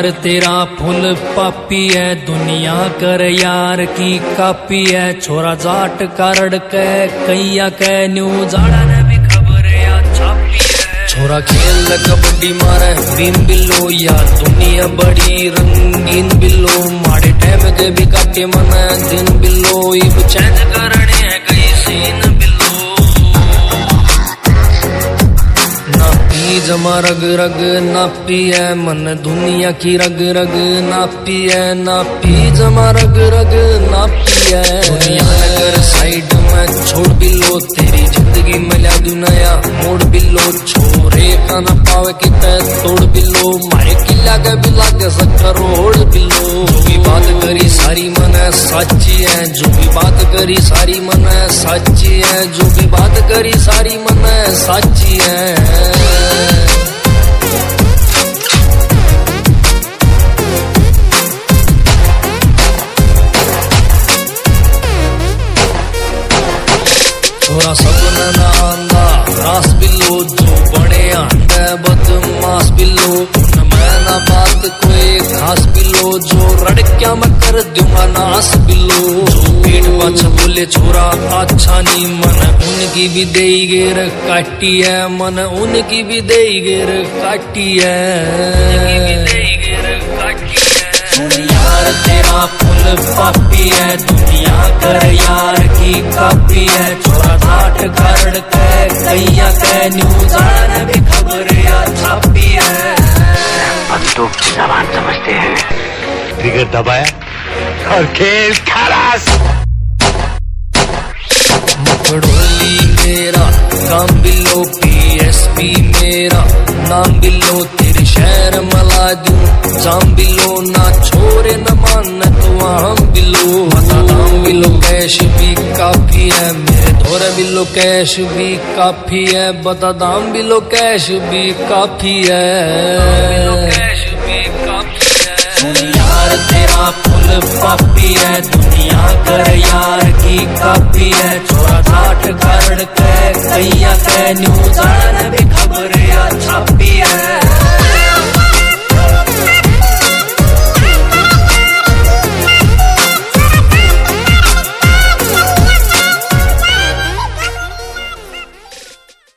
यार तेरा फुल पापी है, दुनिया कर यार की कापी है। छोरा जाट कारड़ के कैया के न्यूज आड़ा ने भी खबर या छापी है। छोरा खेल कबड्डी मारे बीम बिल्लो या दुनिया बड़ी रंगीन बिल्लो। माड़े टाइम के भी काटे मन दिन बिल्लो, इब चेंज करने है कई सीन बिल्लो। जमा रग रग नापी है मन दुनिया की रग रग नापी है। नापी जमा रग रग नापी है। दुनिया नगर साइड में छोड़ बिल्लो, तेरी जिंदगी में ला दू नया मोड़ बिल्लो। छोरे का न पावे कि तोड़ बिल्लो, मारे किला के बिला के सकरोड़ बिल्लो। जो भी बात करी सारी मन साची है, जो भी बात करी सारी मन साची है, जो भी बात करी सारी मन साची है। छोरा सपना ना आंदा रास बिल्लो, जो बड़े आंदा बदमाश बिल्लो। मैं ना बात कोई खास बिल्लो, जो रड़क्या मैं कर दूंगा नास बिल्लो। जो पीठ पाछ बोले छोरा अच्छा नहीं, मन उनकी भी दे गेर काटी है। मन उनकी भी दे गेर काटी है। यार तेरा फुल पापी है, दुनिया कर यार की कापी है। छोरा जाट कारड़ के कैया के न्यूज आड़ा भी खबर या छापी है। बंदूक की जबान समझते हैं, ट्रिगर दबाया और खेल खलास। मकड़ोली मेरा काम बिल्लो, PSP मेरा नाम बिल्लो। तेरे शहर मला दूं जाम बिल्लो, ना छोरे न मान तू आम बिल्लो। बता दाम बिल्लो कैश भी काफी है, मेरे धोरे बिल्लो कैश भी काफी है। बता दाम बिल्लो कैश भी काफी है। यार तेरा फुल पापी है, दुनिया कर यार की कापी है। छोरा जाट कारड़ के कैया के न्यूज आड़ा भी खबर या छापी है।